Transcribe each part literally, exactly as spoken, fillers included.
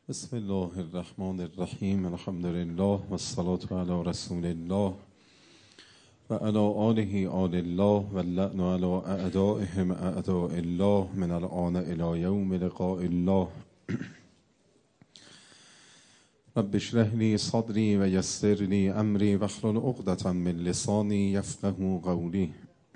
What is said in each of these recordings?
بسم الله الرحمن الرحیم. الحمد لله و الصلاة علی رسول الله و علی آله آل الله و اللعن علی اعدائهم اعداء الله من الآن الی یوم لقاء الله. رب اشرح لی صدری و یسر لی امری واحلل عقدة من لسانی یفقهوا قولی.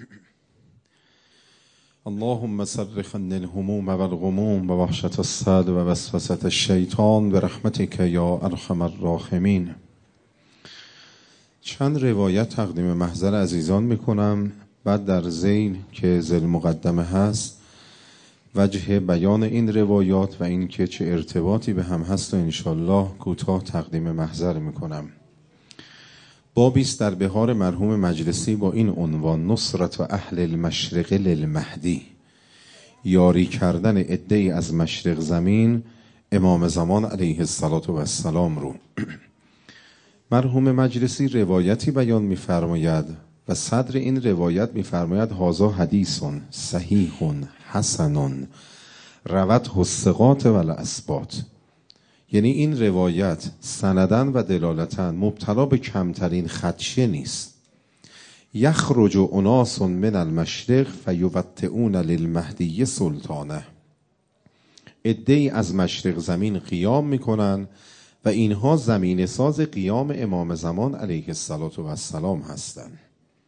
اللهم صرف عنا الهموم والغموم ووحشة الصدر ووسوسة الشیطان برحمتك یا ارحم الراحمین. چند روایت تقدیم محضر عزیزان میکنم، بعد در ذیل که ذیل مقدمه هست وجه بیان این روایات و اینکه چه ارتباطی به هم هست و انشالله کوتاه تقدیم محضر میکنم. بابی است در بهار مرحوم مجلسی با این عنوان: نصرت و اهل المشرق للمهدی، یاری کردن عده‌ای از مشرق زمین امام زمان علیه السلام رو. مرحوم مجلسی روایتی بیان می‌فرماید و صدر این روایت می‌فرماید: هذا حدیث صحیح حسن روته الثقات والاثبات. یعنی این روایت سندن و دلالتن مبتلا به کمترین خدشه نیست. یخرج اناس من المشرق فیوطئون للمهدی سلطانه. عده‌ای از مشرق زمین قیام میکنن و اینها زمین ساز قیام امام زمان علیه السلام هستند.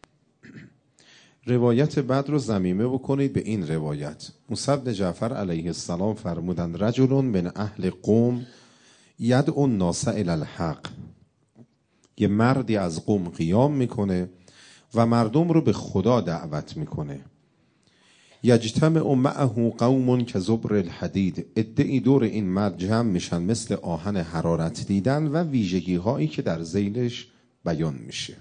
روایت بعد رو ضمیمه بکنید به این روایت. موسی بن جعفر علیه السلام فرمودند: رجل من اهل قوم یدعو الناس الی الحق. یه مردی از قوم قیام میکنه و مردم رو به خدا دعوت میکنه. یجتمع معه قوم کزبر الحدید. عده‌ای دور این مرد جمع میشن مثل آهن حرارت دیدن و ویژگی هایی که در ذیلش بیان میشه.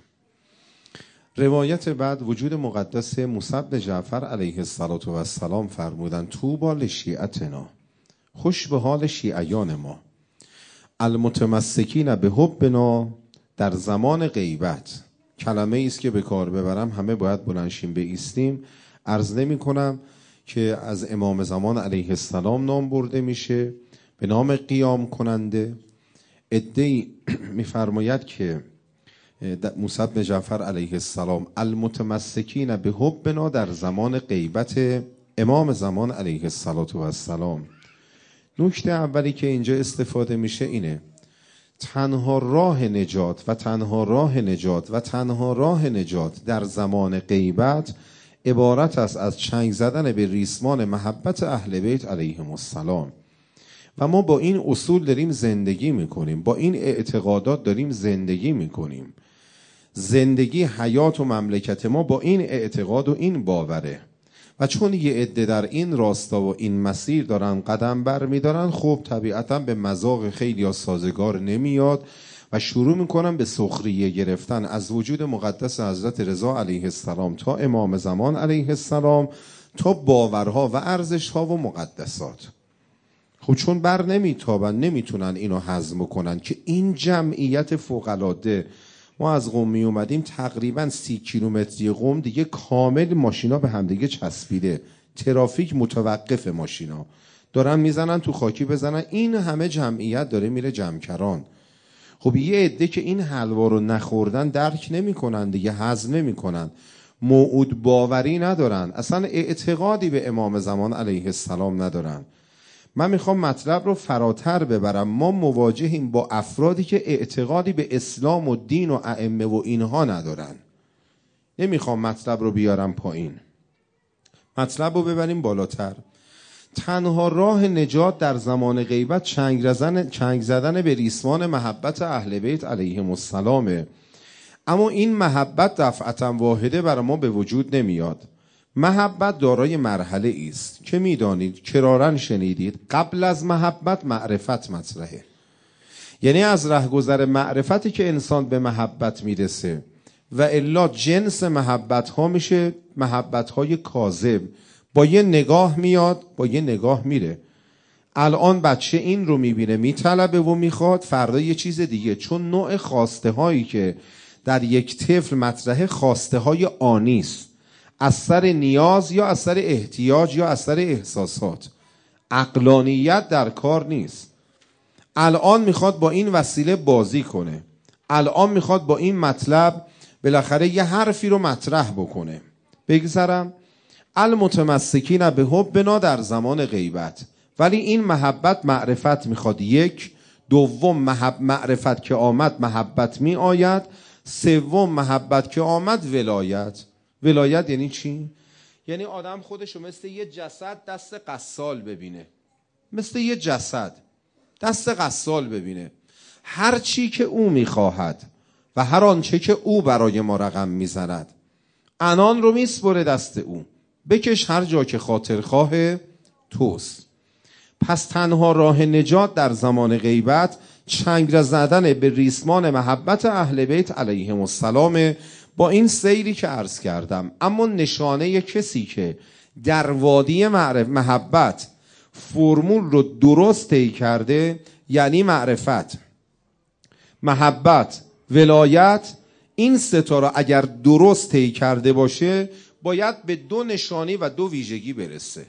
روایت بعد وجود مقدس موسی بن جعفر علیه السلام فرمودن: طوبی لشیعتنا، خوش به حال شیعیان ما، المتمسکین به حبنا در زمان غیبت. کلمه ای است که به کار ببرم همه باید بلندشیم بایستیم. عرض نمی کنم که از امام زمان علیه السلام نام برده میشه به نام قیام کننده. عده‌ای میفرماید که موسی بن جعفر علیه السلام المتمسکین به حبنا در زمان غیبت امام زمان علیه السلام. نکته اولی که اینجا استفاده میشه اینه: تنها راه نجات و تنها راه نجات و تنها راه نجات در زمان غیبت عبارت است از چنگ زدن به ریسمان محبت اهل بیت علیهم السلام. و ما با این اصول داریم زندگی میکنیم، با این اعتقادات داریم زندگی میکنیم. زندگی حیات و مملکت ما با این اعتقاد و این باوره. و چون یه عده در این راستا و این مسیر دارن قدم بر میدارن، خب طبیعتا به مذاق خیلی یا سازگار نمیاد و شروع میکنن به سخریه گرفتن از وجود مقدس حضرت رضا علیه السلام تا امام زمان علیه السلام تا باورها و ارزشها و مقدسات. خب چون بر نمیتابن نمیتونن اینو هضم کنن که این جمعیت فوق‌العاده. ما از قم می اومدیم تقریبا سی کیلومتری قم دیگه کامل ماشینا به همدیگه چسبیده، ترافیک متوقف، ماشینا دارن میزنن تو خاکی بزنن. این همه جمعیت داره میره جمکران. خب یه عده که این حلوا رو نخوردن درک نمیکنن دیگه، هضم نمیکنن، موعود باوری ندارن، اصلا اعتقادی به امام زمان علیه السلام ندارن. من میخوام مطلب رو فراتر ببرم. ما مواجهیم با افرادی که اعتقادی به اسلام و دین و ائمه و اینها ندارن. نمیخوام مطلب رو بیارم پایین، مطلب رو ببریم بالاتر. تنها راه نجات در زمان غیبت چنگ زدن چنگ زدن به ریسمان محبت اهل بیت علیهم السلام. اما این محبت دفعتا واحده برای ما به وجود نمیاد. محبت دارای مرحله است که میدانید، کرارن شنیدید، قبل از محبت معرفت مطرحه. یعنی از رهگذر معرفتی که انسان به محبت میرسه و الا جنس محبت ها میشه محبت های کاذب. با یه نگاه میاد، با یه نگاه میره. الان بچه این رو میبینه میطلبه و میخواد، فردا یه چیز دیگه. چون نوع خواسته هایی که در یک طفل مطرحه خواسته های آنی است، اثر نیاز یا اثر احتیاج یا اثر احساسات. عقلانیت در کار نیست. الان میخواد با این وسیله بازی کنه، الان میخواد با این مطلب بالاخره یه حرفی رو مطرح بکنه. بگذرم المتمسکین به حبنا در زمان غیبت. ولی این محبت معرفت میخواد. یک، دوم محب معرفت که آمد محبت می آید، سوم محبت که آمد ولایت. ولایت یعنی چی؟ یعنی آدم خودشو مثل یه جسد دست قصال ببینه، مثل یه جسد دست قصال ببینه، هر چی که او میخواهد و هر آنچه که او برای ما رقم میزند انان رو میسپره دست او، بکش هر جا که خاطرخواه توست. پس تنها راه نجات در زمان غیبت چنگ زدن به ریسمان محبت اهل بیت علیهم السلام با این سیری که عرض کردم. اما نشانه کسی که در وادی معرف محبت فرمول رو درست طی کرده، یعنی معرفت، محبت، ولایت، این سه تا را اگر درست طی کرده باشه باید به دو نشانی و دو ویژگی برسه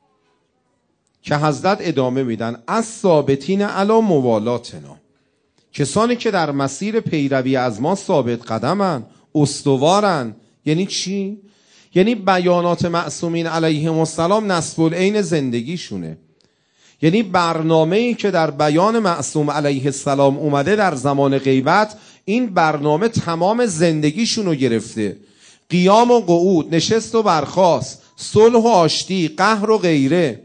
که حضرت ادامه میدن. از ثابتین علی موالاتنا، کسانی که در مسیر پیروی از ما ثابت قدمن، استوارن. یعنی چی؟ یعنی بیانات معصومین علیهم السلام نصب العین زندگیشونه. یعنی برنامه‌ای که در بیان معصوم علیه السلام اومده در زمان غیبت، این برنامه تمام زندگیشون رو گرفته. قیام و قعود، نشست و برخاست، صلح و آشتی، قهر و غیره،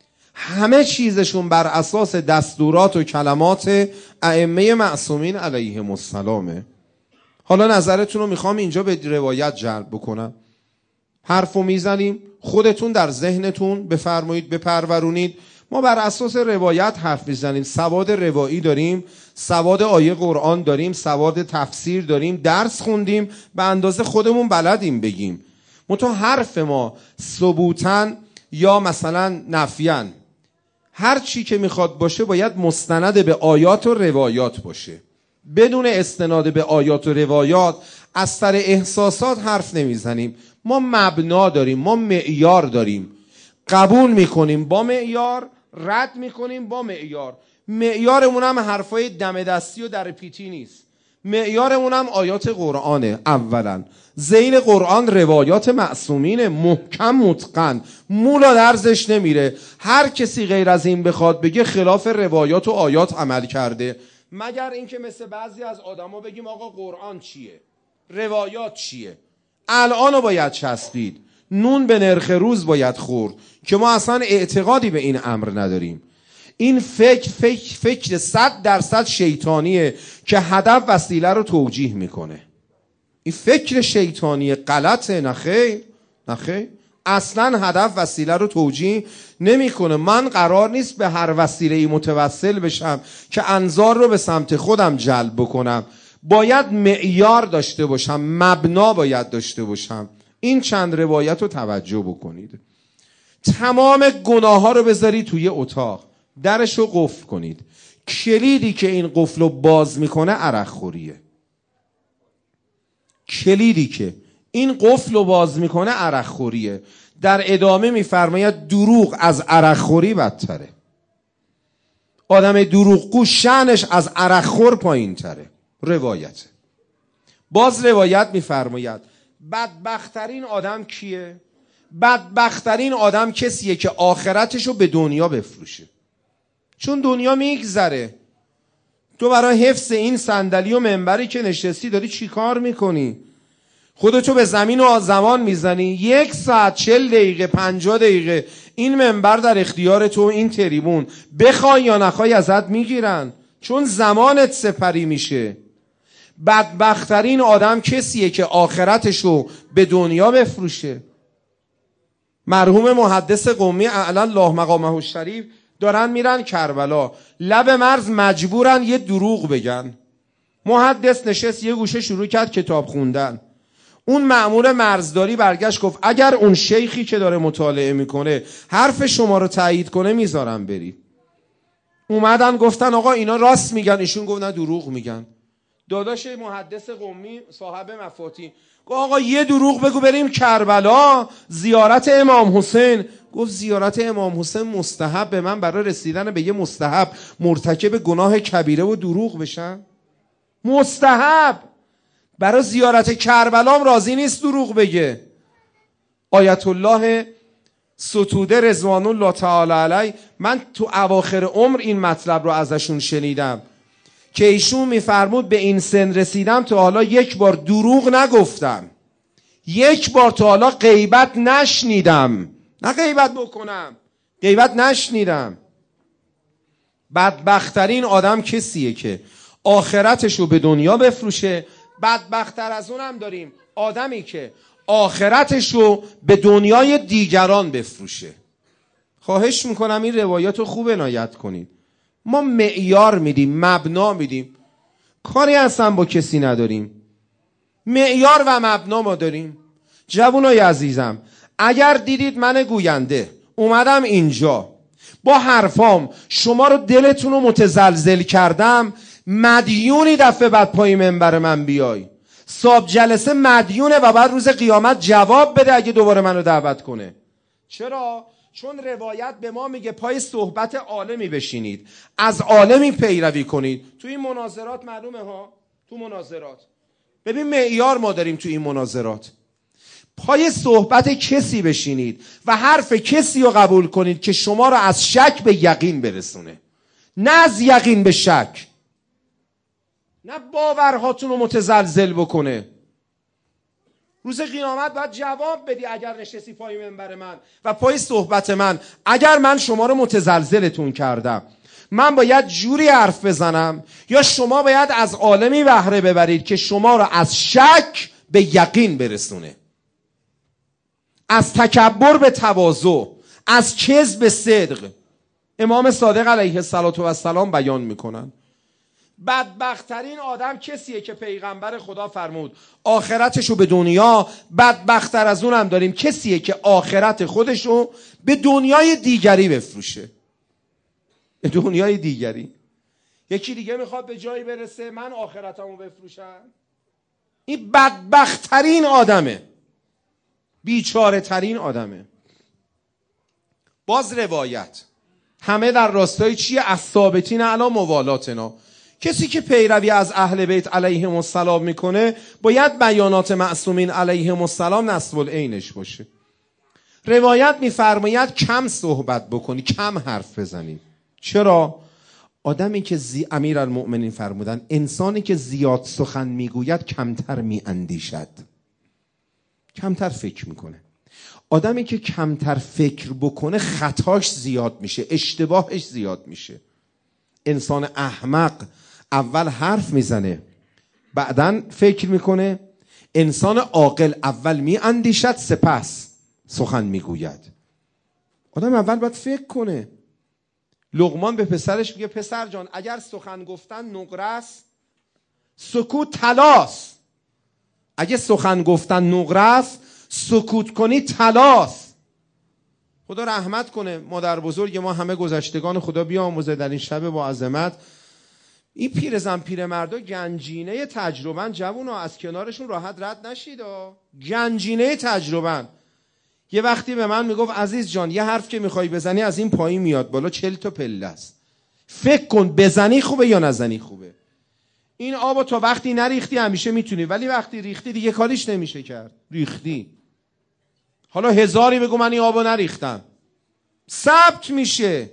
همه چیزشون بر اساس دستورات و کلمات ائمه معصومین علیهم السلامه. حالا نظرتون رو میخوام اینجا به روایت جلب بکنم. حرفو میزنیم، خودتون در ذهنتون بفرمایید، بپرورونید. ما بر اساس روایت حرف میزنیم. سواد روایی داریم، سواد آیه قرآن داریم، سواد تفسیر داریم، درس خوندیم، به اندازه خودمون بلدیم بگیم. منتها حرف ما ثبوتاً یا مثلا نفیاً، هر چی که میخواد باشه باید مستند به آیات و روایات باشه. بدون استناد به آیات و روایات از سر احساسات حرف نمیزنیم. ما مبنا داریم، ما معیار داریم، قبول میکنیم با معیار، رد میکنیم با معیار. معیارمون هم حرفای دم دستی و در پیتی نیست، معیارمون هم آیات قرآنه. اولا ذیل قرآن روایات معصومین محکم متقن، مولا درزش نمیره. هر کسی غیر از این بخواد بگه خلاف روایات و آیات عمل کرده، مگر اینکه مثل بعضی از آدما بگیم آقا قرآن چیه، روایات چیه. الانو باید چسبید، نون به نرخ روز باید خورد که ما اصلا اعتقادی به این امر نداریم. این فکر فکر فکر صد درصد شیطانیه که هدف وسیله رو توجیه میکنه. این فکر شیطانی غلطه. نخیر نخیر، اصلا هدف وسیله رو توجیه نمیکنه. من قرار نیست به هر وسیله متوسل بشم که انظار رو به سمت خودم جلب بکنم. باید معیار داشته باشم، مبنا باید داشته باشم. این چند روایت رو توجه بکنید. تمام گناه ها رو بذارید توی اتاق، درش رو قفل کنید. کلیدی که این قفل رو باز میکنه عرق خوریه. کلیدی که این قفل رو باز میکنه عرق خوریه. در ادامه میفرماید دروغ از عرق خوری بدتره. آدم دروغگو شأنش از عرق خور پایین تره. روایت. باز روایت میفرماید بدبخترین آدم کیه؟ بدبخترین آدم کسیه که آخرتشو به دنیا بفروشه. چون دنیا میگذره. تو برای حفظ این صندلی و منبری که نشستی داری چی کار میکنی؟ خودتو به زمین و آسمان میزنی. یک ساعت چل دقیقه پنجاه دقیقه این منبر در اختیار تو، این تریبون، بخوای یا نخوای ازت میگیرن، چون زمانت سپری میشه. بدبخترین آدم کسیه که آخرتشو به دنیا بفروشه. مرحوم محدث قمی اعلی الله مقامه الشریف دارن میرن کربلا، لب مرز مجبورن یه دروغ بگن. محدث نشست یه گوشه شروع کرد کتاب خوندن. اون مأمور مرزداری برگشت گفت اگر اون شیخی که داره مطالعه میکنه حرف شما رو تایید کنه میذارم برید. اومدن گفتن آقا اینا راست میگن. ایشون گفت نه دروغ میگن. داداش محدث قمی صاحب مفاتیح گفت آقا یه دروغ بگو بریم کربلا زیارت امام حسین. گفت زیارت امام حسین مستحب، به من برای رسیدن به یه مستحب مرتکب گناه کبیره و دروغ بشم؟ مستحب برای زیارت کربلام راضی نیست دروغ بگه. آیت الله ستوده رضوان الله تعالی علیه، من تو اواخر عمر این مطلب رو ازشون شنیدم که ایشون میفرمود به این سن رسیدم تا حالا یک بار دروغ نگفتم، یک بار تا حالا غیبت نشنیدم، نه غیبت بکنم، غیبت نشنیدم. بدبخترین آدم کسیه که آخرتشو به دنیا بفروشه. بدبختر از اونم داریم آدمی که آخرتشو به دنیای دیگران بفروشه. خواهش میکنم این روایاتو خوب عنایت کنید. ما معیار میدیم، مبنا میدیم، کاری اصلا با کسی نداریم. معیار و مبنا ما داریم. جوانای عزیزم، اگر دیدید من گوینده اومدم اینجا با حرفام شما رو دلتون رو متزلزل کردم، مدیونی دفعه بعد پای منبر من بیای. صاحب جلسه مدیونه و بعد روز قیامت جواب بده اگه دوباره منو دعوت کنه. چرا؟ چون روایت به ما میگه پای صحبت عالمی بشینید، از عالمی پیروی کنید. تو این مناظرات معلومه ها، تو مناظرات ببین معیار ما داریم، تو این مناظرات پای صحبت کسی بشینید و حرف کسی رو قبول کنید که شما رو از شک به یقین برسونه، نه از یقین به شک، نه باورهاتون رو متزلزل بکنه. روز قیامت باید جواب بدی اگر نشستی پای منبر من و پای صحبت من. اگر من شما رو متزلزلتون کردم، من باید جوری حرف بزنم یا شما باید از عالمی بهره ببرید که شما رو از شک به یقین برسونه، از تکبر به تواضع، از کذب به صدق. امام صادق علیه السلام بیان میکنن بدبخترین آدم کسیه که پیغمبر خدا فرمود آخرتشو به دنیا، بدبختر از اونم داریم کسیه که آخرت خودشو به دنیای دیگری بفروشه. به دنیای دیگری. یکی دیگه میخواد به جایی برسه من آخرتمو بفروشم. این بدبخترین آدمه، بیچاره ترین آدمه. باز روایت همه در راستای چیه؟ از ثابتین علی موالاتنا. کسی که پیروی از اهل بیت علیهم السلام میکنه باید بیانات معصومین علیهم السلام نصب العینش باشه. روایت میفرماید کم صحبت بکنی، کم حرف بزنی. چرا؟ آدمی که زی... امیرالمؤمنین فرمودن انسانی که زیاد سخن میگوید کمتر میاندیشد، کمتر فکر میکنه. آدمی که کمتر فکر بکنه خطاش زیاد میشه، اشتباهش زیاد میشه. انسان احمق اول حرف میزنه بعدن فکر میکنه. انسان عاقل اول میاندیشد سپس سخن میگوید. آدم اول باید فکر کنه. لقمان به پسرش میگه پسر جان اگر سخن گفتن نقره است، سکوت طلاست. اگه سخن گفتن نقره است، سکوت کنی طلاست. خدا رحمت کنه مادر بزرگ ما، همه گذشتگان خدا بیامرزه در این شب با عظمت. این پیرزن پیرمردا گنجینه تجربن، جوونا از کنارشون راحت رد نشید. گنجینه تجربن. یه وقتی به من میگفت عزیز جان یه حرف که میخوای بزنی از این پایین میاد بالا، چل تا پله است، فکر کن بزنی خوبه یا نزنی خوبه. این آبو تا وقتی نریختی همیشه میتونی، ولی وقتی ریختی دیگه کاریش نمیشه کرد. ریختی حالا هزاری بگو من این آبو نریختم، ثبت میشه.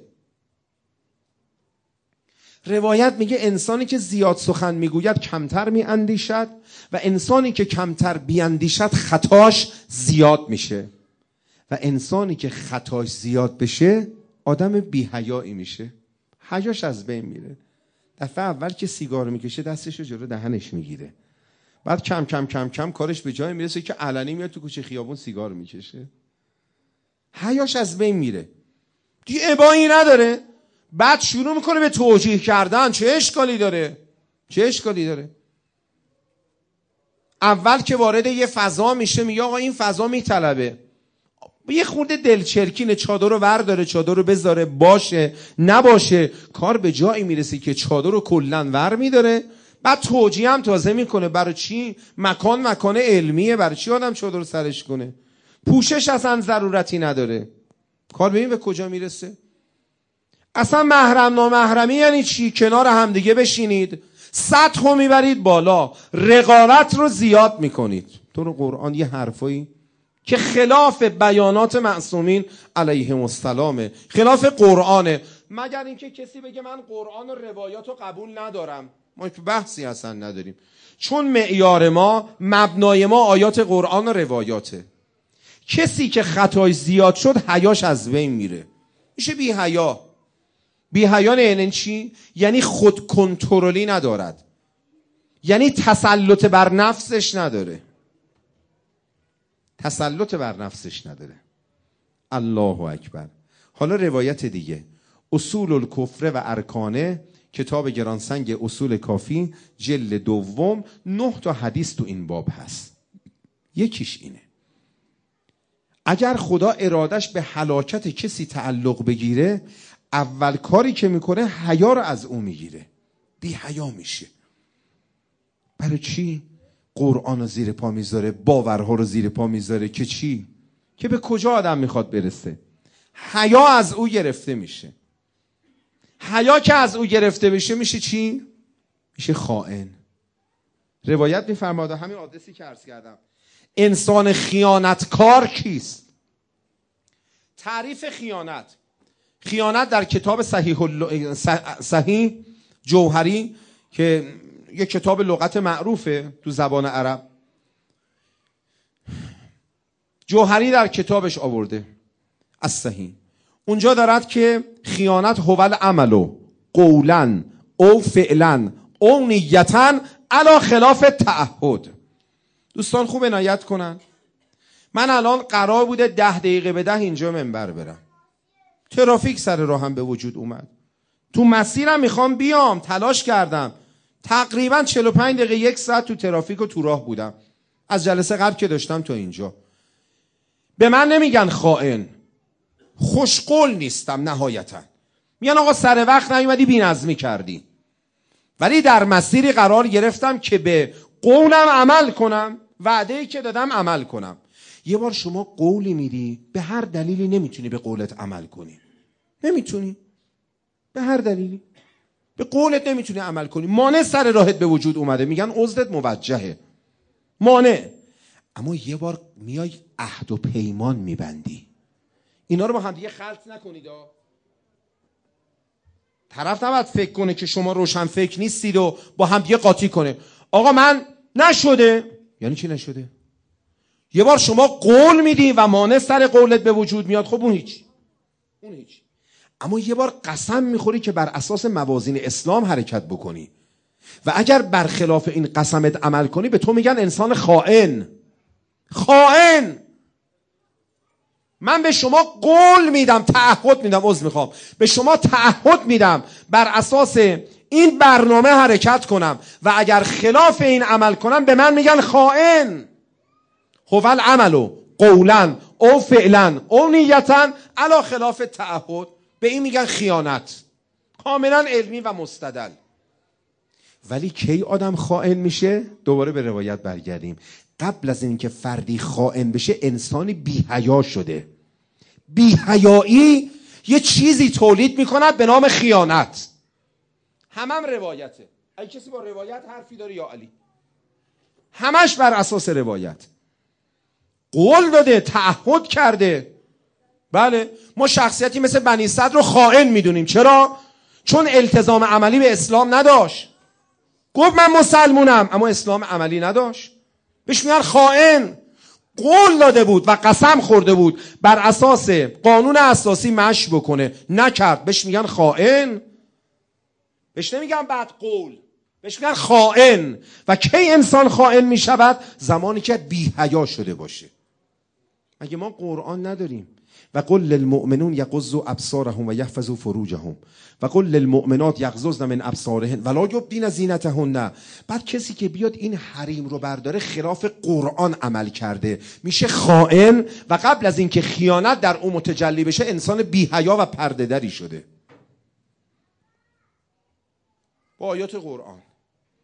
روایت میگه انسانی که زیاد سخن میگوید کمتر میاندیشد و انسانی که کمتر بیاندیشد خطاش زیاد میشه و انسانی که خطاش زیاد بشه آدم بی‌حیایی میشه، حیاش از بین میره. دفعه اول که سیگار میکشه دستشو جلو دهنش میگیره، بعد کم کم کم کم کارش به جای میرسه که علنی میاد تو کوچه خیابون سیگار میکشه، حیاش از بین میره، دیگه ابایی نداره. بعد شروع میکنه به توجیه کردن. چه اشکالی داره؟ چه اشکالی داره؟ اول که وارد یه فضا میشه میگه آقا این فضا میطلبه، یه خورده دلچرکینه، چادر رو ور داره، چادر رو بذاره، باشه نباشه. کار به جایی میرسه که چادر رو کلن ور میداره، بعد توجیه هم تازه میکنه. برای چی؟ مکان مکان علمیه، برای چی آدم چادر سرش کنه؟ پوشش اصلا ضرورتی نداره. کار ببین به کجا میرسه. اصلا محرم نامحرمی یعنی چی؟ کنار همدیگه بشینید، سطح رو میبرید بالا، رقابت رو زیاد میکنید. تو رو قرآن یه حرفایی که خلاف بیانات معصومین علیهم السلامه، خلاف قرآنه. مگر اینکه کسی بگه من قرآن و روایات رو قبول ندارم، ما که بحثی اصلا نداریم، چون معیار ما، مبنای ما آیات قرآن و روایاته. کسی که خطای زیاد شد حیاش از بین میره، میشه بی حیا. بی حیا یعنی چی؟ یعنی خود کنترلی ندارد، یعنی تسلط بر نفسش نداره، تسلط بر نفسش نداره. الله اکبر. حالا روایت دیگه، اصول الکفر و ارکانه، کتاب گرانسنگ اصول کافی، جلد دوم، نه تا حدیث تو این باب هست. یکیش اینه: اگر خدا ارادش به هلاکت کسی تعلق بگیره، اول کاری که میکنه حیا رو از او میگیره، بی حیا میشه. برای چی؟ قرآن رو زیر پا میذاره، باورها رو زیر پا میذاره که چی؟ که به کجا آدم میخواد برسه. حیا از او گرفته میشه. حیا که از او گرفته بشه میشه چی؟ میشه خائن. روایت میفرماده، همین آدرسی که عرض کردم، انسان خیانتکار کیست؟ تعریف خیانت، خیانت در کتاب صحیح, الل... صحیح جوهری که یک کتاب لغت معروفه تو زبان عرب، جوهری در کتابش آورده از صحیح، اونجا دارد که خیانت هو العمل قولا او فعلا او نیتا علی خلاف تعهد. دوستان خوب عنایت کنن، من الان قرار بوده ده دقیقه به ده اینجا منبر برم، ترافیک سر راهم به وجود اومد، تو مسیرم میخوام بیام، تلاش کردم، تقریبا چهل و پنج دقیقه یک ساعت تو ترافیک و تو راه بودم از جلسه قبل که داشتم تا اینجا. به من نمیگن خائن، خوشقول نیستم نهایتا، میگن آقا سر وقت نیومدی بی‌نظمی کردی، ولی در مسیری قرار گرفتم که به قولم عمل کنم، وعده‌ای که دادم عمل کنم. یه بار شما قولی میدی، به هر دلیلی نمیتونی به قولت عمل کنی، نمیتونی به هر دلیلی به قولت نمیتونی عمل کنی، مانع سر راهت به وجود اومده، میگن عذرت موجهه، مانع. اما یه بار میای عهد و پیمان میبندی، اینا رو با هم دیگه خلط نکنید. طرف نباید فکر کنه که شما روشن فکر نیستید و با هم دیگه قاطی کنه. آقا من نشده، یعنی چی نشده؟ یه بار شما قول میدی و مانع سر قولت به وجود میاد، خب اون هیچ، اون هیچ. اما یه بار قسم میخوری که بر اساس موازین اسلام حرکت بکنی و اگر برخلاف این قسمت عمل کنی، به تو میگن انسان خائن. خائن. من به شما قول میدم، تعهد میدم، عذر میخوام، به شما تعهد میدم بر اساس این برنامه حرکت کنم و اگر خلاف این عمل کنم به من میگن خائن. هو العمل قولا او فعلا او نیتا علی خلاف تعهد، به این میگن خیانت، کاملا علمی و مستدل. ولی کی آدم خائن میشه؟ دوباره به روایت برگردیم. قبل از اینکه فردی خائن بشه، انسانی بی حیا شده. بی حیایی یه چیزی تولید میکند به نام خیانت. همم هم روایته. اگه کسی با روایت حرفی داره یا علی، همش بر اساس روایت. قول داده، تعهد کرده. بله، ما شخصیتی مثل بنی صدر رو خائن میدونیم. چرا؟ چون التزام عملی به اسلام نداشت. گفت من مسلمونم اما اسلام عملی نداشت، بهش میگن خائن. قول داده بود و قسم خورده بود بر اساس قانون اساسی مشی بکنه، نکرد، بهش میگن خائن. بهش نمیگن بعد قول، بهش میگن خائن. و کی انسان خائن میشود؟ زمانی که بی حیا شده باشه. مگه ما قرآن نداریم؟ و قل للمؤمنون یغضوا ابصارهم و یحفظوا فروجهم و قل للمؤمنات یغضضن من ابصارهن ولا یبدین زینتهن. بعد کسی که بیاد این حریم رو برداره خلاف قرآن عمل کرده، میشه خائن و قبل از اینکه خیانت در اون متجلی بشه انسان بی حیا و پرده دری شده. با آیات قرآن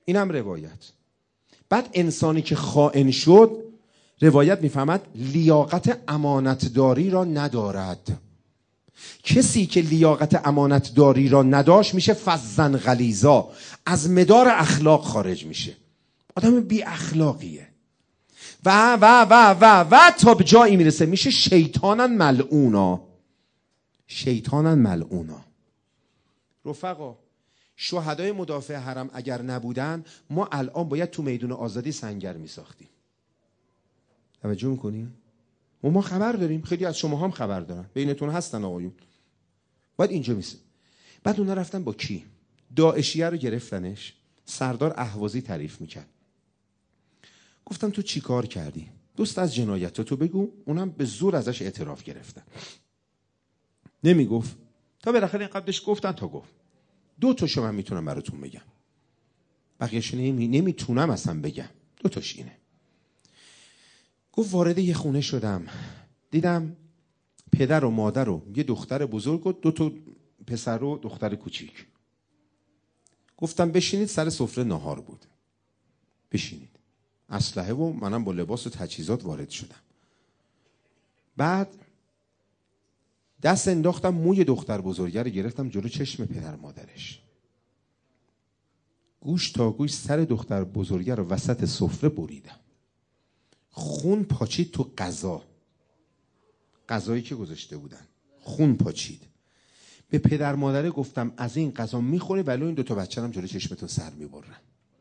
اینم روایت. بعد انسانی که خائن شد، روایت میفهمد لیاقت امانتداری را ندارد. کسی که لیاقت امانتداری را نداشت میشه فظن غلیظا، از مدار اخلاق خارج میشه، آدم بی اخلاقیه و و و و و تا به جایی میرسه میشه شیطانن ملعونا. شیطانن ملعونا. رفقا، شهدای مدافع حرم اگر نبودن ما الان باید تو میدون آزادی سنگر میساختیم. توجه میکنیم؟ و ما خبر داریم، خیلی از شما هم خبر دارن، بینتون هستن آقایون. باید اینجا میسه. بعد اونا رفتن با کی؟ داعشیه رو گرفتنش. سردار اهوازی تعریف میکرد. گفتم تو چی کار کردی؟ دوست از جنایتاتو بگو. اونم به زور ازش اعتراف گرفتن. نمیگفت تا بالاخره اینقدرش گفتن تا گفت. دو تاشو من میتونم براتون بگم، بقیه‌شو نمی... نمیتونم اصلا بگم. دو تاش اینه. گفت وارد یه خونه شدم، دیدم پدر و مادر و یه دختر بزرگ و دو تا پسر و دختر کوچیک. گفتم بشینید. سر سفره ناهار بود. بشینید. اسلحه و منم با لباس و تجهیزات وارد شدم. بعد دست انداختم موی دختر بزرگه رو گرفتم جلو چشم پدر مادرش. گوش تا گوش سر دختر بزرگه رو وسط سفره بریدم. خون پاچید تو غذا. غذایی که گذاشته بودن خون پاچید. به پدر مادره گفتم از این غذا میخوری ولی این دوتا بچه هم جلو چشمتون سر میبرن.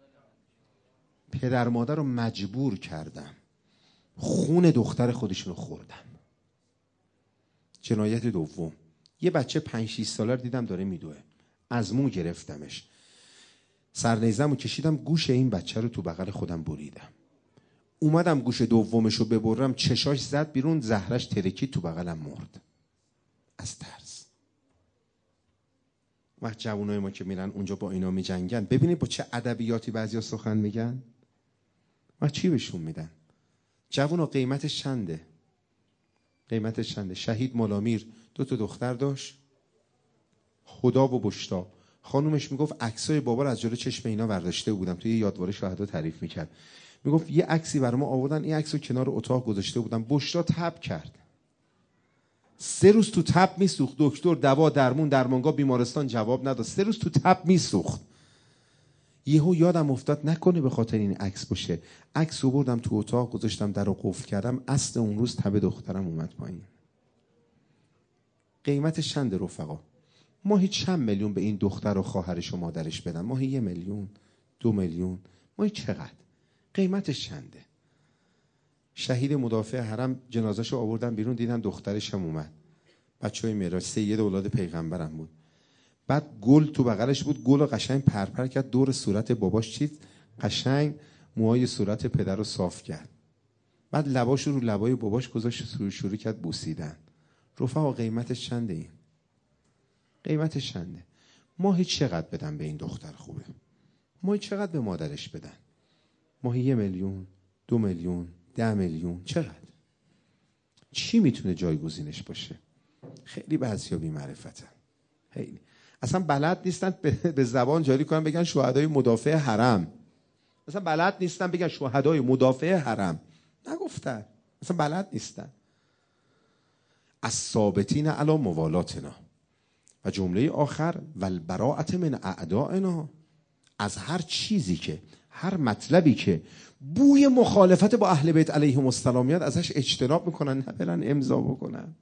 پدر مادر رو مجبور کردم خون دختر خودشون رو خوردم. جنایت دوم، یه بچه پنج شیش ساله رو دیدم داره میدوه، از مو گرفتمش، سرنیزم رو کشیدم گوش این بچه رو تو بغل خودم بریدم. اومدم گوش دومش رو ببرم، چشاش زد بیرون، زهرش ترکید تو بغلم، مرد از ترس. وقت جوانای ما که میرن اونجا با اینا میجنگن، ببینید با چه ادبیاتی بعضیا سخن میگن. وقت چی بهشون میدن؟ جوونا قیمتش چنده؟ قیمتش چنده؟ شهید ملامیر دو تا دختر داشت، خدا و بشتا. خانومش میگفت عکسای بابا رو از جلو چشم اینا برداشته بودم. توی یادواره شهدا تعریف میکرد. میگفت یه عکسی برام آوردن، این عکسو کنار اتاق گذاشته بودم. بشتا تب کرد، سه روز تو تب میسوخت. دکتر، دوا، درمون، درمانگاه، بیمارستان جواب نداد. سه روز تو تب میسوخت. یهو یادم افتاد نکنه به خاطر این عکس باشه. عکس رو بردم تو اتاق گذاشتم، درو قفل کردم. اصل اون روز تب دخترم اومد پایین. قیمتش چنده رفقا؟ ماهی چند میلیون به این دختر و خواهرش و مادرش بدن؟ ماهی یه میلیون، دو میلیون، ماهی چقدر؟ قیمتش چنده؟ شهید مدافع حرم جنازه‌شو آوردن بیرون، دیدن دخترش هم اومد. بچهای معراج، سید اولاد پیغمبرم بود. بعد گل تو بغلش بود، گل قشنگ پرپر کرد دور صورت باباش، چید قشنگ موهای صورت پدر رو صاف کرد. بعد لباش رو لبای باباش گذاشت، شروع کرد بوسیدن. رفقا قیمتش چنده این؟ قیمتش چنده؟ ماهی چقدر بدن به این دختر خوبه؟ ماهی چقدر به مادرش بدن؟ ماهی یه میلیون، دو میلیون، ده میلیون، چقدر؟ چی میتونه جایگزینش باشه؟ خیلی بعضیا بی معرفتن. خیلی اصلا بلد نیستن به زبان جاری کنن بگن شهدای مدافع حرم. اصلا بلد نیستن بگن شهدای مدافع حرم. نگفتن، اصلا بلد نیستن. از ثابتین علی موالاتنا. و جمله آخر والبراءة من اعدائنا. از هر چیزی که، هر مطلبی که بوی مخالفت با اهل بیت علیهم السلام میاد ازش اجتناب میکنن، نبرن امضا بکنن.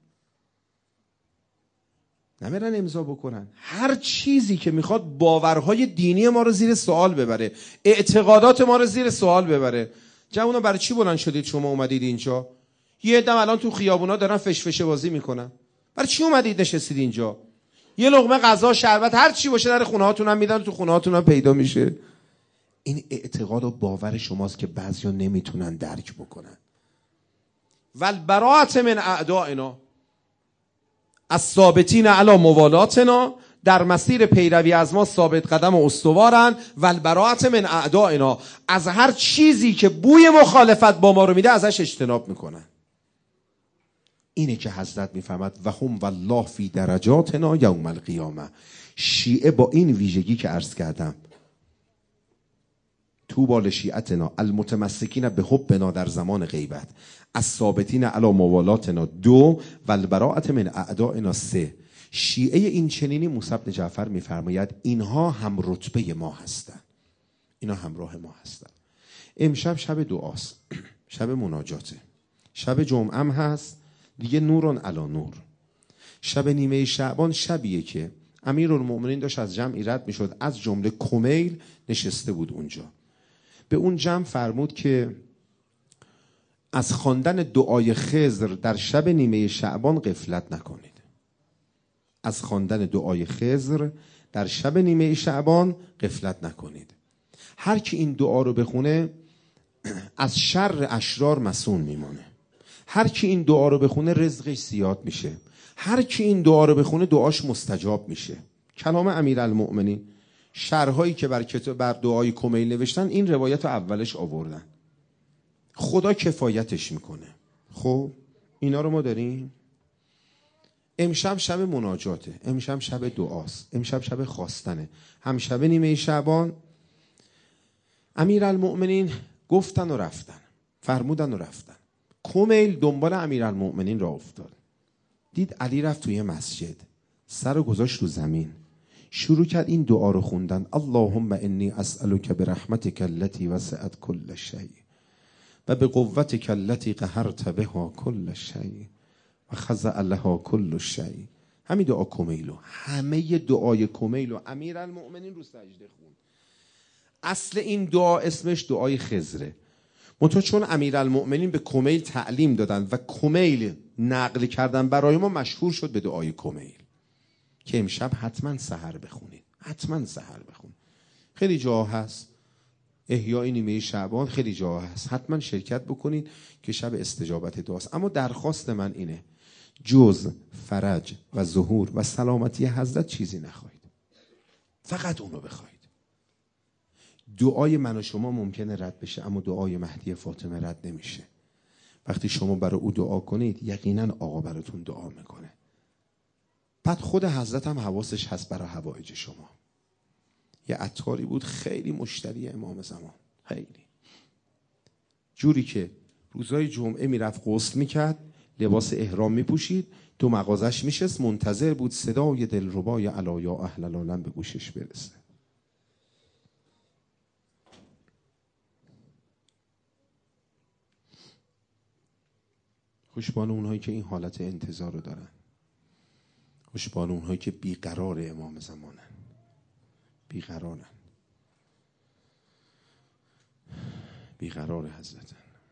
نمیرن امضا بکنن. هر چیزی که میخواد باورهای دینی ما رو زیر سوال ببره، اعتقادات ما رو زیر سوال ببره. جوونا برای چی بلند شدید شما اومدید اینجا؟ یه عده الان تو خیابونا دارن فشفشه بازی میکنن. برای چی اومدید نشستید اینجا؟ یه لقمه غذا، شربت، هر چی باشه در خونه هاتون هم میدن، تو خونه هاتون هم پیدا میشه. این اعتقاد و باور شماست که بعضیا نمیتونن درک بکنن. والبراءة من اعدائنا. از ثابتین علی موالاتنا. در مسیر پیروی از ما ثابت قدم و استوارن. والبراءة من اعدائنا. از هر چیزی که بوی مخالفت با ما رو میده ازش اجتناب میکنن. اینه که حضرت میفهمد و هم والله فی درجاتنا یوم القیامه. شیعه با این ویژگی که عرض کردم طوبی لشیعتنا المتمسکین به حبنا در زمان غیبت، الثابتین علی موالاتنا دو و البراءة من اعدائنا سه. شیعه این چنینی موسی بن جعفر میفرماید اینها هم رتبه ما هستند، اینا همراه ما هستند. امشب شب دعاست، شب مناجاته، شب جمعه هم هست دیگه، نورون علی نور. شب نیمه شعبان شبیه که امیرالمؤمنین داشت از جمعی رد میشد، از جمله کمیل نشسته بود اونجا. به اون جمع فرمود که از خواندن دعای خضر در شب نیمه شعبان غفلت نکنید. از خواندن دعای خضر در شب نیمه شعبان غفلت نکنید. هر کی این دعا رو بخونه از شر اشرار مصون میمونه. هر کی این دعا رو بخونه رزقش زیاد میشه. هر کی این دعا رو بخونه دعاش مستجاب میشه. کلام امیرالمؤمنین. شرحایی که بر کتاب بر دعای کمیل نوشتن این روایت اولش آوردن. خدا کفایتش میکنه. خب اینا رو ما داریم. امشب شب مناجاته، امشب شب دعاست، امشب شب خواستنه، هم شب نیمه شعبان. امیرالمؤمنین گفتن و رفتن، فرمودن و رفتن. کمیل دنبال امیرالمؤمنین را افتاد، دید علی رفت توی مسجد، سر رو گذاشت رو زمین، شروع کرد این دعا رو خوندن. اللهم انی اسألک برحمتک التي وسعت كل شیء و بقوتک التي قهرت بها كل شیء و خضع لها كل شیء. همین دعا کمیلو، همه دعای کمیلو امیرالمؤمنین رو سجده خوند. اصل این دعا اسمش دعای خضره، منتها چون امیرالمؤمنین به کمیل تعلیم دادن و کمیل نقل کردن برای ما، مشهور شد به دعای کمیل که امشب حتما سحر بخونید، حتما سحر بخونید. خیلی جا هست، احیای نیمه شعبان خیلی جا هست، حتما شرکت بکنید که شب استجابت دعاست. اما درخواست من اینه جز فرج و ظهور و سلامتی حضرت چیزی نخواهید، فقط اونو بخواید. دعای من و شما ممکنه رد بشه، اما دعای مهدی فاطمه رد نمیشه. وقتی شما برای او دعا کنید یقینا آقا براتون دعا میکنه. بعد خود حضرت هم حواسش هست برای حوائج شما. یه عطاری بود خیلی مشتری امام زمان، خیلی جوری که روزای جمعه میرفت غسل میکرد، لباس احرام میپوشید، تو مغازش میشست، منتظر بود صدای دلربای الا یا اهل العالم به گوشش برسه. خوشبان اونهایی که این حالت انتظار رو دارن، خوشبان اونهایی که بیقرار امام زمانن، بیقرارن، بیقرار حضرتن.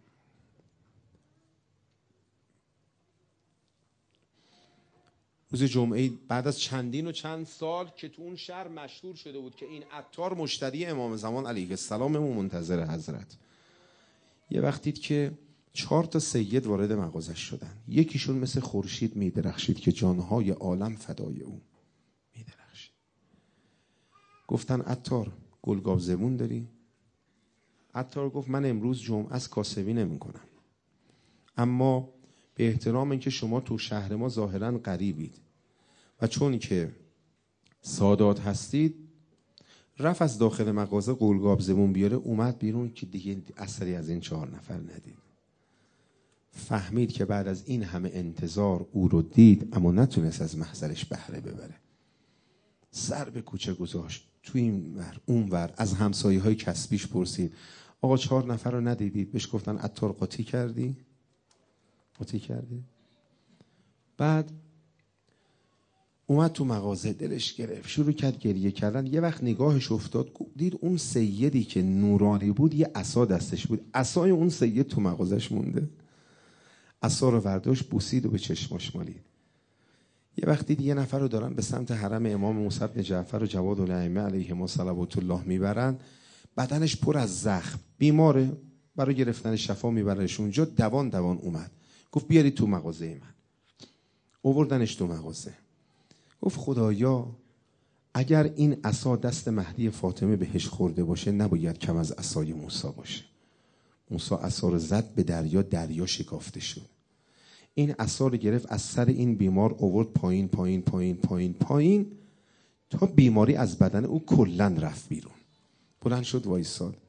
روز جمعه بعد از چندین و چند سال که تو اون شهر مشهور شده بود که این عطار مشتری امام زمان علیه السلام منتظر حضرت، یه وقتی که چهار تا سید وارد مغازش شدن، یکیشون مثل خورشید میدرخشید که جانهای عالم فدای او میدرخشید. گفتن عطار گلگاو زبون داری؟ عطار گفت من امروز جمعه از کاسبی نمی کنم، اما به احترام اینکه شما تو شهر ما ظاهرا غریبید و چون که سادات هستید، رفت از داخل مغازه گلگاو زبون بیاره، اومد بیرون که دیگه اثری از این چهار نفر ندید. فهمید که بعد از این همه انتظار او رو دید اما نتونست از محضرش بهره ببره. سر به کوچه گذاشت، تو این ور اون ور از همسایه های کسبیش پرسید آقا چهار نفر رو ندیدید؟ بهش گفتن عطار قاطی کردی؟ قاطی کردی؟ بعد اومد تو مغازه، دلش گرفت، شروع کرد گریه کردن. یه وقت نگاهش افتاد، دید اون سیدی که نورانی بود یه عصا دستش بود، عصای اون سید تو مغازش مونده. عصا رو برداشت، بوسید و به چشماش مالید. یه وقت دید یه نفر رو دارن به سمت حرم امام موسی بن جعفر و جواد الائمه علیهم صلوات الله میبرن، بدنش پر از زخم، بیماره، برای گرفتن شفا میبرنش اونجا. دوان دوان اومد، گفت بیارید تو مغازه من. آوردنش تو مغازه، گفت خدایا اگر این عصا دست مهدی فاطمه بهش خورده باشه نباید کم از عصای موسی باشه. موسی عصا رو زد به دریا، دریا شکافته شد. این عصا رو گرفت از سر این بیمار آورد پایین پایین پایین پایین پایین تا بیماری از بدن او کلن رفت بیرون. بلند شد وایساد،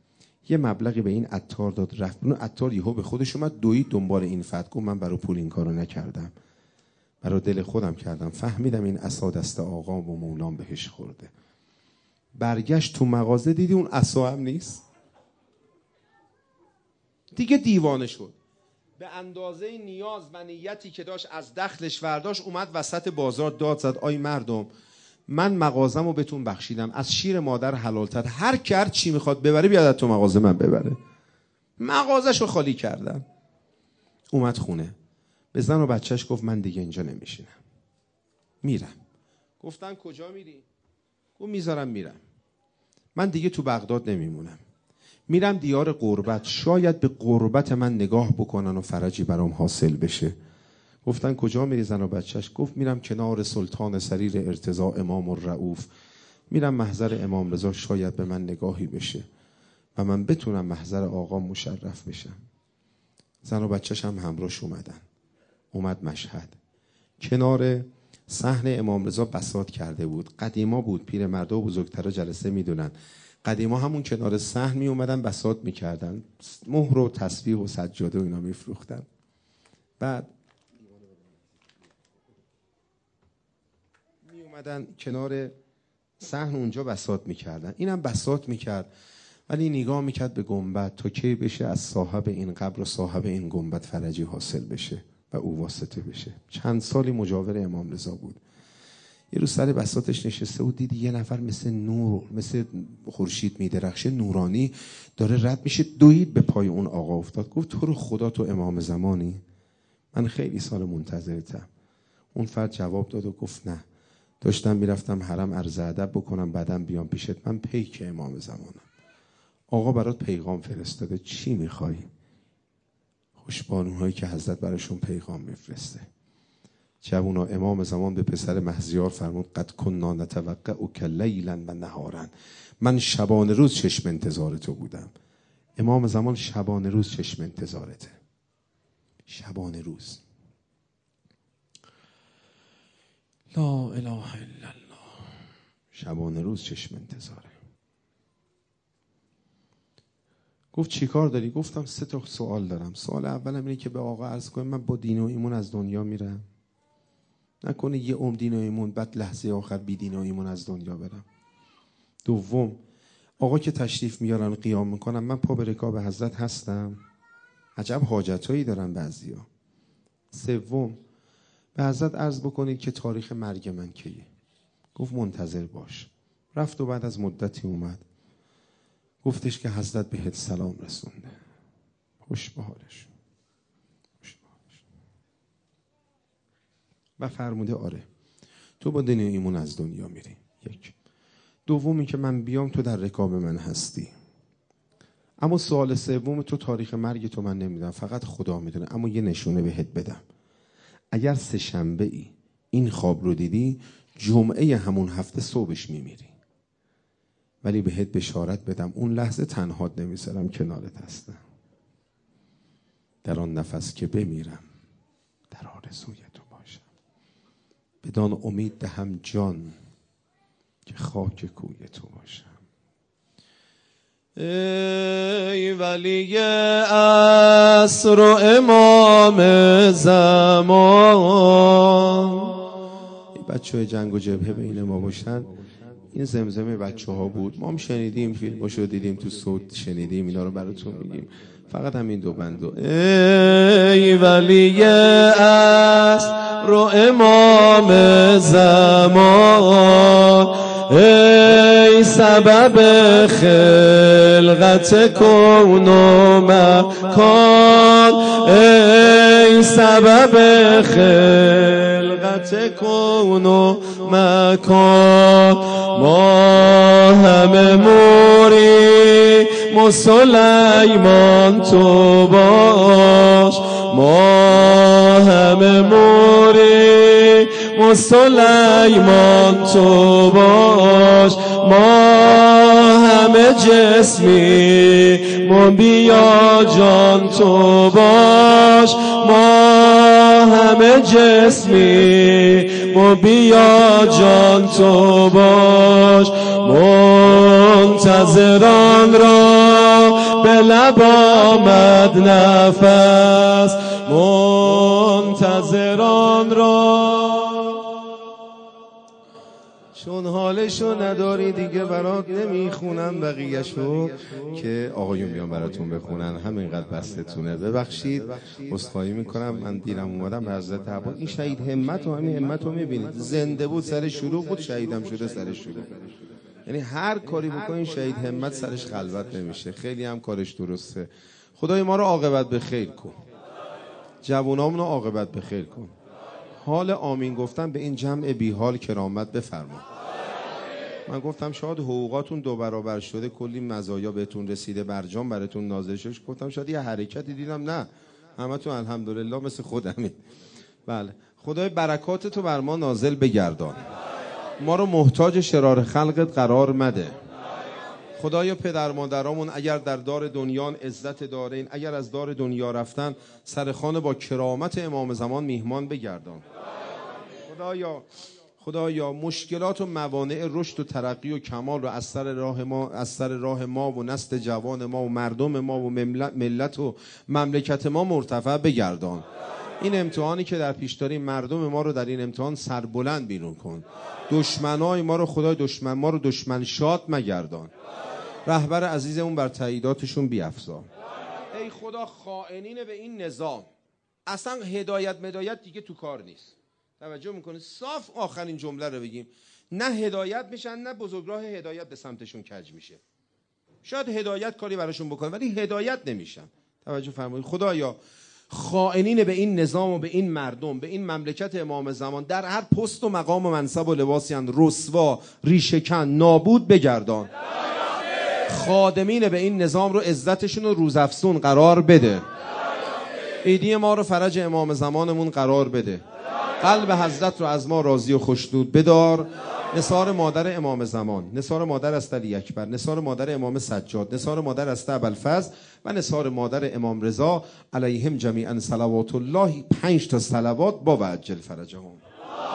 یه مبلغی به این عطار داد، رفت. اون عطار یهو به خودش اومد، دوید دنبال این فتح. گفت من برای پول این کارو نکردم، برای دل خودم کردم. فهمیدم این عصا دست آقام و مولام بهش خورده. برگشت تو مغازه، دیدی اون عصا هم نیست. دیگه دیوانه شد. به اندازه نیاز و نیتی که داشت از دخلش ورداشت، اومد وسط بازار داد زد آی مردم، من مغازمو بهتون بخشیدم، از شیر مادر حلالتر، هر کی هر چی میخواد ببره بیاد تو مغازه من ببره. مغازهشو خالی کردن. اومد خونه، به زن و بچهش گفت من دیگه اینجا نمیشینم، میرم. گفتن کجا میری؟ گفت میذارم میرم، من دیگه تو بغداد نمیمونم، میرم دیار غربت، شاید به غربت من نگاه بکنن و فرجی برام حاصل بشه. گفتن کجا میری زن و بچهش؟ گفت میرم کنار سلطان سریر ارتضا امام الرؤوف، میرم محضر امام رضا، شاید به من نگاهی بشه و من بتونم محضر آقا مشرف بشم. زن و بچهش هم همراهش اومدن. اومد مشهد، کنار صحن امام رضا بساط کرده بود. قدیما بود، پیرمردا و بزرگترا جلسه میدونن. قدیما همون کنار صحن می اومدن بساط میکردن، مهر و تسبیح و سجاده و اینا میفروختن. بعد می اومدن کنار صحن اونجا بساط میکردن. اینم بساط میکرد ولی نگاه میکرد به گنبد تا کی بشه از صاحب این قبر و صاحب این گنبد فرجی حاصل بشه و او واسطه بشه. چند سالی مجاور امام رضا بود. یه روز سر بساطش نشسته بود، دید یه نفر مثل نور، مثل خورشید میدرخشه، نورانی داره رد میشه، دوید به پای اون آقا افتاد. گفت تو رو خدا تو امام زمانی؟ من خیلی سال منتظرتم. اون فرد جواب داد و گفت نه، داشتم میرفتم حرم عرض ادب بکنم بعدم بیام پیشت، من پیک امام زمانم. آقا برات پیغام فرستاده، چی میخوای؟ خوشبانوهایی که حضرت براشون پیغام میفرسته. جوونا، امام زمان به پسر مهزیار فرمود قد کنا نتوقعک لیلا و نهارا، من شبانه روز چشم انتظار تو بودم. امام زمان شبانه روز چشم انتظارته، شبانه روز. لا اله الا الله، شبانه روز چشم انتظاره. گفت چی کار داری؟ گفتم سه تا سوال دارم. سوال اولم اینه که به آقا عرض کنم من با دین و ایمون از دنیا میرم، نکنه یه عمر دین و ایمون بعد لحظه آخر بی دین و ایمون از دنیا برم. دوم، آقا که تشریف میارن قیام میکنم، من پا به رکاب حضرت هستم؟ عجب حاجتایی دارن بعضیا. سوم، به حضرت عرض بکنید که تاریخ مرگ من کیه؟ گفت منتظر باش. رفت و بعد از مدتی اومد، گفتش که حضرت بهت سلام رسونده، خوش به حالش، خوش به حالش. و فرموده آره تو با دین و ایمون از دنیا میری. یک. دومی که من بیام تو در رکاب من هستی. اما سوال سوم، تو تاریخ مرگ تو من نمیدونم، فقط خدا میدونه، اما یه نشونه بهت بدم. اگر سه شنبه ای این خواب رو دیدی، جمعه همون هفته صبحش میمیری. ولی بهت بشارت بدم اون لحظه تنهات نمیذارم، کنارت هستم. در آن نفس که بمیرم در آرزوی تو باشم. بدان امید دهم جان که خاک کوی تو باشم. ای ولی عصر و امام زمان. بچه های جنگ و جبهه بین ما باشن. این زمزمه بچه ها بود، ما هم شنیدیم، فیلماشو دیدیم، تو صوت شنیدیم، اینا رو براتون میگیم. فقط همین دو بندو. ای ولی عصر و امام زمان، ای سبب خلقت کون و مکان، ای سبب خلقت کون و مکان. ما همه موری مسلیمان تو باش، ما همه موری مسلیمان تو باش. ما همه جسمی من بیا جان تو باش، ما همه جسمی من بیا جان تو باش. منتظران را به لب آمد نفس منتظران را، چون حالشو نداری دیگه برات نمیخونم بقیهشو که آقایون بیان براتون بخونن، همینقدر بستتونه. ببخشید عذرخواهی میکنم من دیرم اومدم به حضرت عباس. این شهید همت و همین همت رو میبینید، زنده بود سر شروع بود، شهیدم شده سر شروع. یعنی هر کاری بکنین شهید همت سرش خلوت نمیشه، خیلی هم کارش درسته. خدای ما رو عاقبت به خیر کن، جوانامون رو عاقبت به خیر کن. حال آمین گفتن به این جمع بی حال کرامت بفرما. من گفتم شاید حقوقاتون دو برابر شده، کلی مزایا بهتون رسیده، برجام براتون نازل شد. گفتم شاید یه حرکتی دیدم، نه همتون الحمدلله مثل خودمید. بله خدای برکات تو بر ما نازل بگردان، ما رو محتاج شرار خلقت قرار مده. خدایا پدر مادرامون اگر در دار دنیان عزت دارین، اگر از دار دنیا رفتن سرخانه با کرامت امام زمان میهمان بگردان. خدایا خدایا مشکلات و موانع رشد و ترقی و کمال رو از سر راه ما از سر راه ما و نسل جوان ما و مردم ما و ملت و مملکت ما مرتفع بگردان. این امتحانی که در پیش داریم مردم ما رو در این امتحان سربلند بیرون کن. دشمنای ما رو خدای دشمن ما رو دشمن شاد مگردان. رهبر عزیزمون بر تاییداتشون بیفزا. ای خدا خائنین به این نظام، اصلا هدایت مدایت دیگه تو کار نیست. توجه میکنه صاف آخرین جمله رو بگیم، نه هدایت میشن نه بزرگراه هدایت به سمتشون کج میشه. شاید هدایت کاری براشون بکنه ولی هدایت نمیشن. توجه فرمایید. خدایا خائنین به این نظام و به این مردم، به این مملکت امام زمان در هر پست و مقام و منصب و لباسی اند رسوا، ریشه‌کن، نابود بگردان. خادمین به این نظام رو عزتشون رو روزافزون قرار بده. عیدی ما رو فرج امام زمانمون قرار بده. قلب حضرت رو از ما راضی و خوشنود بدار. نثار مادر امام زمان، نثار مادر است علی اکبر، نثار مادر امام سجاد، نثار مادر است ابوالفضل و نثار مادر امام رضا علیهم جمیعا صلوات الله. پنج تا صلوات با وجل فرجهم.